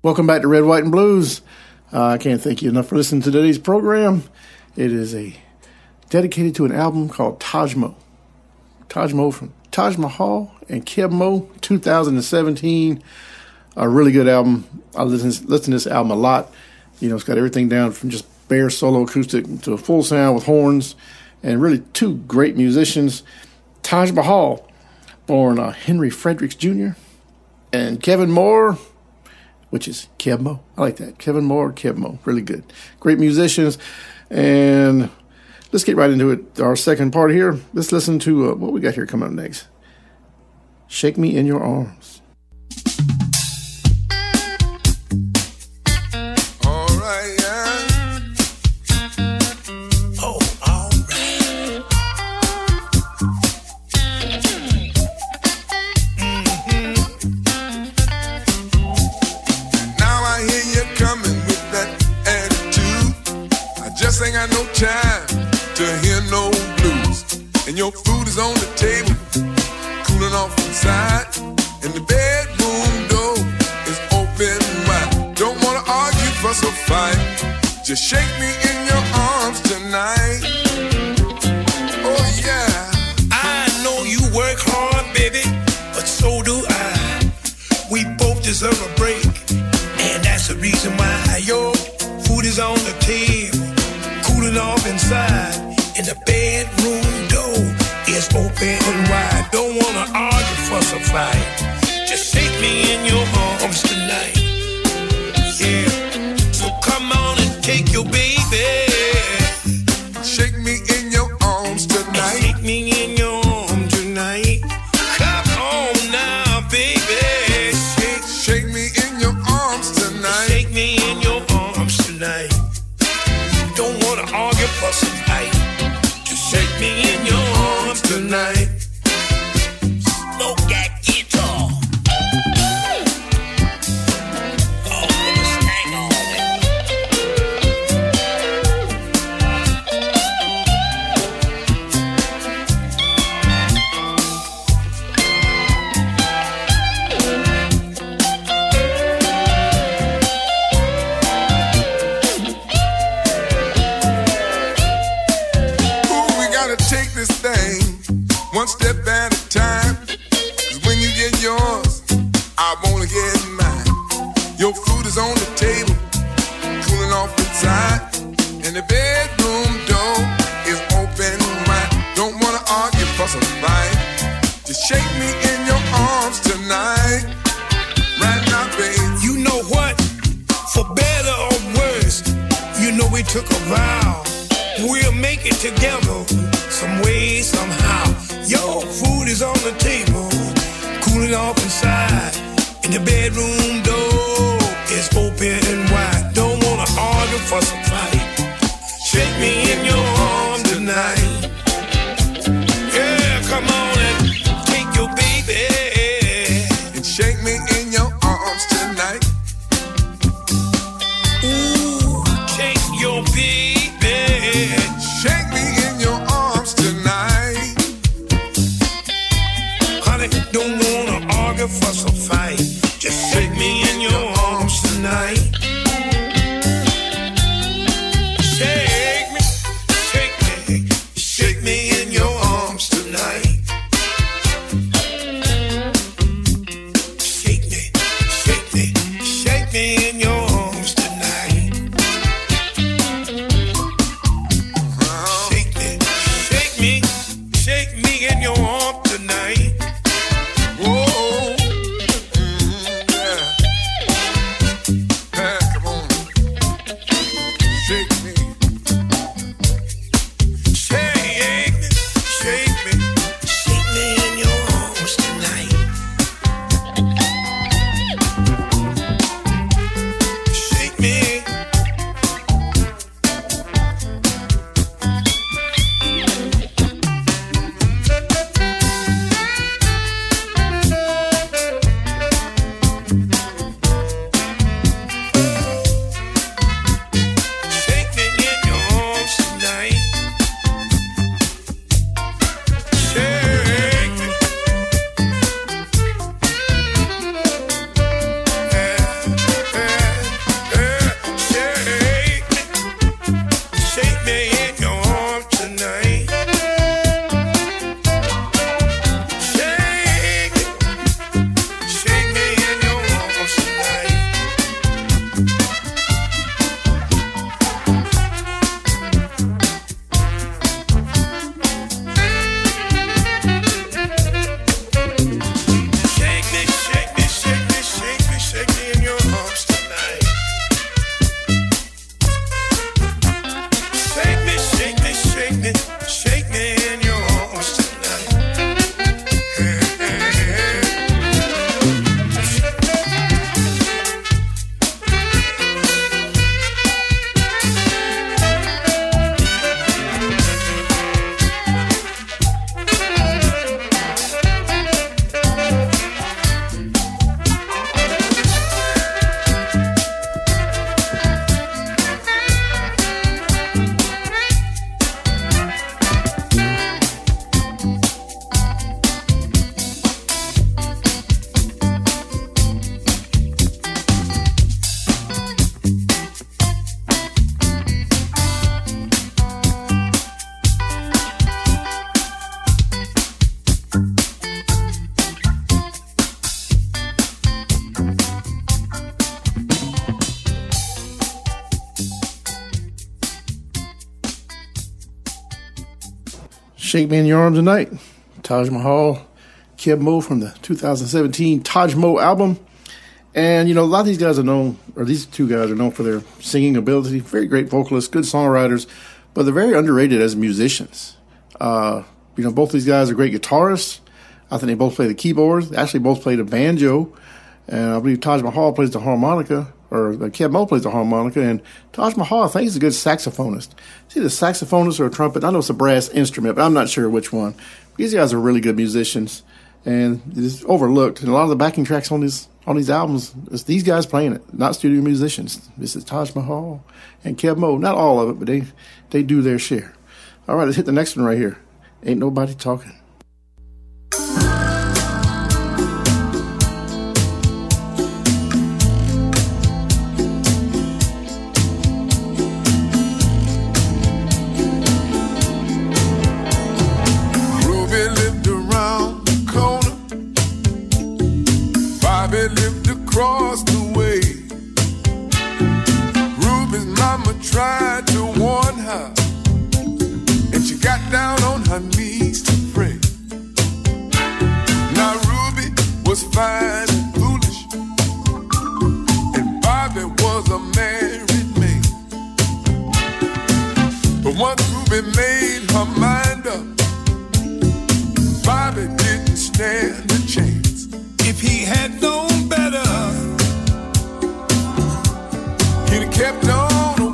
Welcome back to Red, White, and Blues. I can't thank you enough for listening to today's program. It is dedicated to an album called Taj Mo. Taj Mo from Taj Mahal and Keb Mo, 2017. A really good album. I listen to this album a lot. You know, it's got everything down from just bare solo acoustic to a full sound with horns, and really two great musicians. Taj Mahal, born Henry Fredericks Jr., and Kevin Moore, which is Keb Mo. I like that. Kevin Moore, Keb Mo. Really good. Great musicians. And let's get right into it. Our second part here. Let's listen to what we got here coming up next. Shake Me in Your Arms. Ain't got no time to hear no blues. And your food is on the table, cooling off inside. And the bedroom door is open wide. Don't wanna argue, fuss or fight. Just shake me in your arms tonight. Oh yeah. I know you work hard, baby, but so do I. We both deserve a break, and that's the reason why your food is on the table, cooling off inside, and the bedroom door is open wide. Don't wanna argue, fuss or fight. Just shake me in your arms tonight. Yeah. So come on and take your baby. Shake me in your arms tonight. And shake me in your arms tonight. Come on now, baby. Shake me in your arms tonight. Shake me in your arms tonight. Don't wanna argue, fuss and fight. Just shake me in your arms tonight. Smoke that guitar. Oh, put a stank on it. Take this thing one step at a time. 'Cause when you get yours, I wanna get mine. Your food is on the table, cooling off inside, and the bedroom door is open wide. Don't wanna argue, fuss or fight. Just shake me in your arms tonight. Right now, babe. You know what? For better or worse, you know we took a vow. We'll make it together, some way, somehow. Your food is on the table, cooling off inside, and the bedroom door is open wide. Don't wanna argue, fuss or fight. Shake me in your arms tonight. Yeah, come on and take your baby. And shake me in your arms tonight. Ooh, take your baby. Shake me in your arms tonight. Honey, don't wanna argue, fuss or fight. Just shake me in your arms tonight. Shake me, shake me, shake me in your arms tonight. Shake me, shake me, shake me in your arms tonight. Shake me, shake me, shake me in your arms tonight. Whoa, yeah. Shake Me in Your Arms Tonight. Taj Mahal, Keb Mo from the 2017 Taj Mo album. And, a lot of these guys are known, or these two guys are known for their singing ability. Very great vocalists, good songwriters, but they're very underrated as musicians. Both these guys are great guitarists. I think they both play the keyboards. They actually both play the banjo. And I believe Taj Mahal plays the harmonica, or Keb Mo plays the harmonica. And Taj Mahal, I think, is a good saxophonist. It's either a saxophonist or a trumpet. I know it's a brass instrument, but I'm not sure which one. These guys are really good musicians, and it's overlooked. And a lot of the backing tracks on these albums, it's these guys playing it, not studio musicians. This is Taj Mahal and Keb Mo. Not all of it, but they do their share. All right, let's hit the next one right here. Ain't Nobody Talking. Tried to warn her, and she got down on her knees to pray. Now Ruby was fine and foolish, and Bobby was a married man. But once Ruby made her mind up, Bobby didn't stand a chance. If he had known better, he'd have kept on.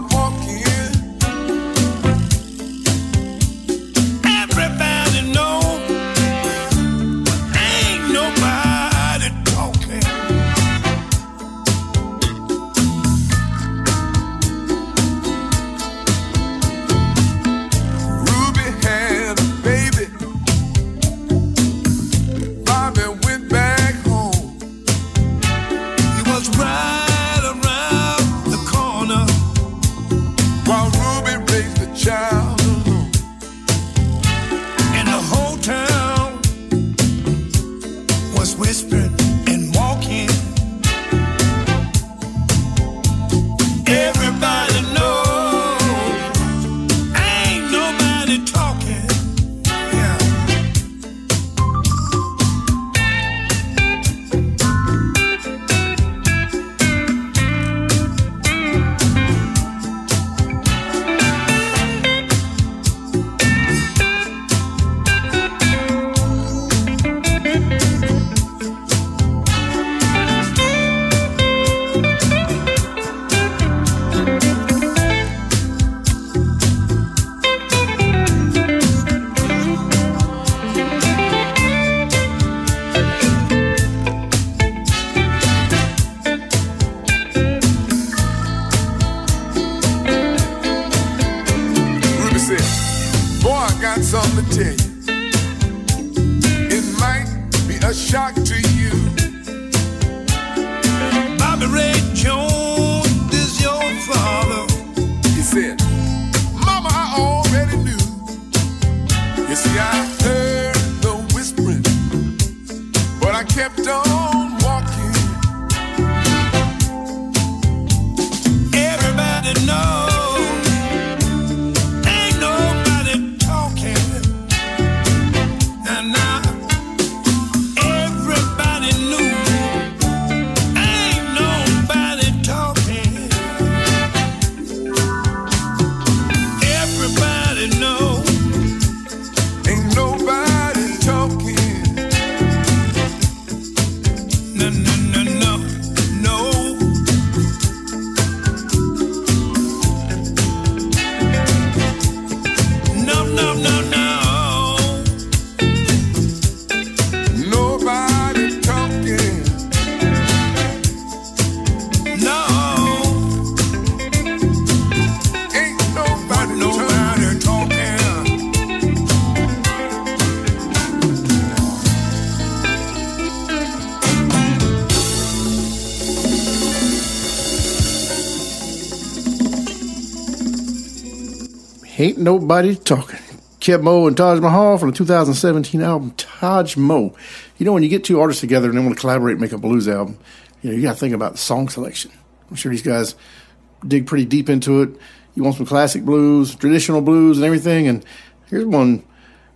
Ain't Nobody Talking. Keb Mo and Taj Mahal from the 2017 album Taj Mo. When you get two artists together and they want to collaborate and make a blues album, you got to think about the song selection. I'm sure these guys dig pretty deep into it. You want some classic blues, traditional blues and everything. And here's one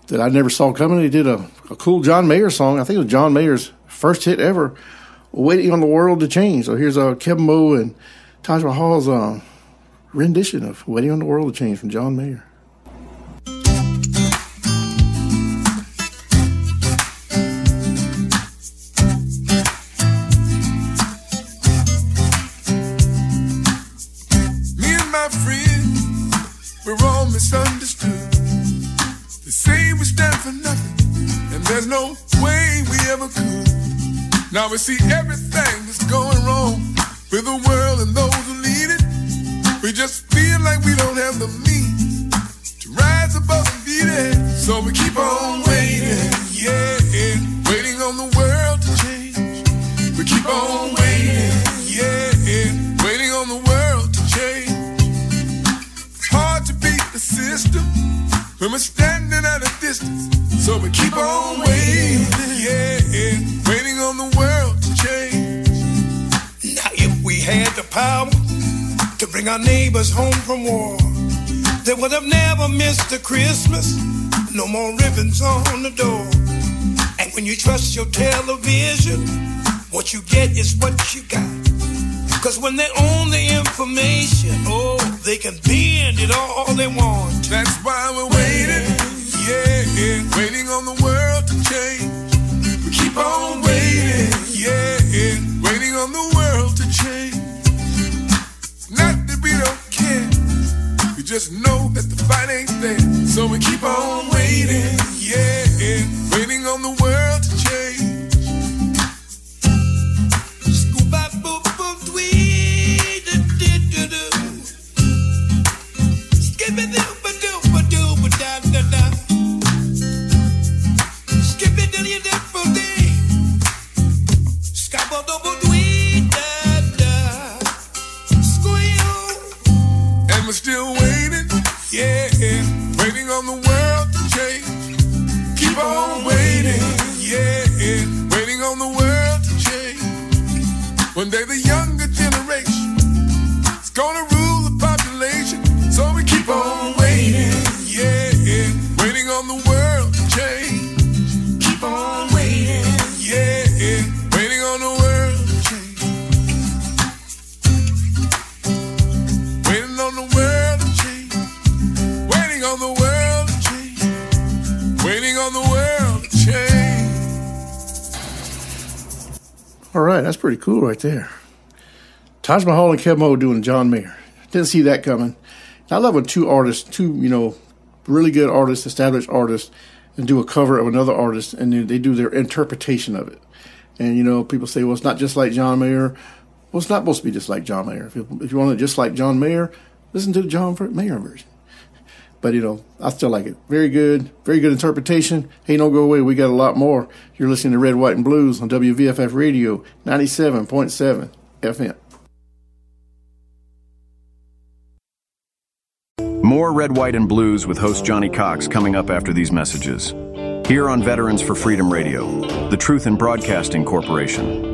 that I never saw coming. He did a cool John Mayer song. I think it was John Mayer's first hit ever, Waiting on the World to Change. So here's Kevin Moe and Taj Mahal's rendition of Waiting on the World to Change from John Mayer. Me and my friends, we're all misunderstood. They say we stand for nothing, and there's no way we ever could. Now we see everything that's going wrong with the world and those who lead it. We just feel like we don't have the means to rise above and beat it. So we keep on waiting, yeah, waiting on the world to change. We keep on waiting, yeah, waiting on the world to change. It's hard to beat the system when we're standing at a distance. So we keep on waiting, yeah, waiting on the world to change. Now if we had the power to bring our neighbors home from war, they would have never missed a Christmas. No more ribbons on the door. And when you trust your television, what you get is what you got. Cause when they own the information, oh, they can bend it all they want. That's why we're waiting, yeah, waiting on the world to change. We keep on waiting, yeah, waiting on the world to change. Not that we don't care, we just know that the fight ain't there. So we keep on waiting, yeah, waiting on the world to change. And we're still waiting, yeah, waiting on the world to change. Keep on waiting, yeah, waiting on the world to change. One day the younger generation is gonna rule the population. So we keep on waiting, yeah, waiting on the world to change. Keep on waiting, yeah, waiting on the world to change. Waiting on the world to change. Waiting on the world to change. Waiting on the world to change. All right, that's pretty cool right there. Taj Mahal and Kevin Moe doing John Mayer. Didn't see that coming. I love when two really good artists, established artists, and do a cover of another artist, and then they do their interpretation of it. And, people say, well, it's not just like John Mayer. Well, it's not supposed to be just like John Mayer. If you want it just like John Mayer, listen to the John Mayer version. But, I still like it. Very good interpretation. Hey, don't go away. We got a lot more. You're listening to Red, White, and Blues on WVFF Radio, 97.7 FM. More Red, White, and Blues with host Johnny Cox coming up after these messages. Here on Veterans for Freedom Radio, the Truth in Broadcasting Corporation.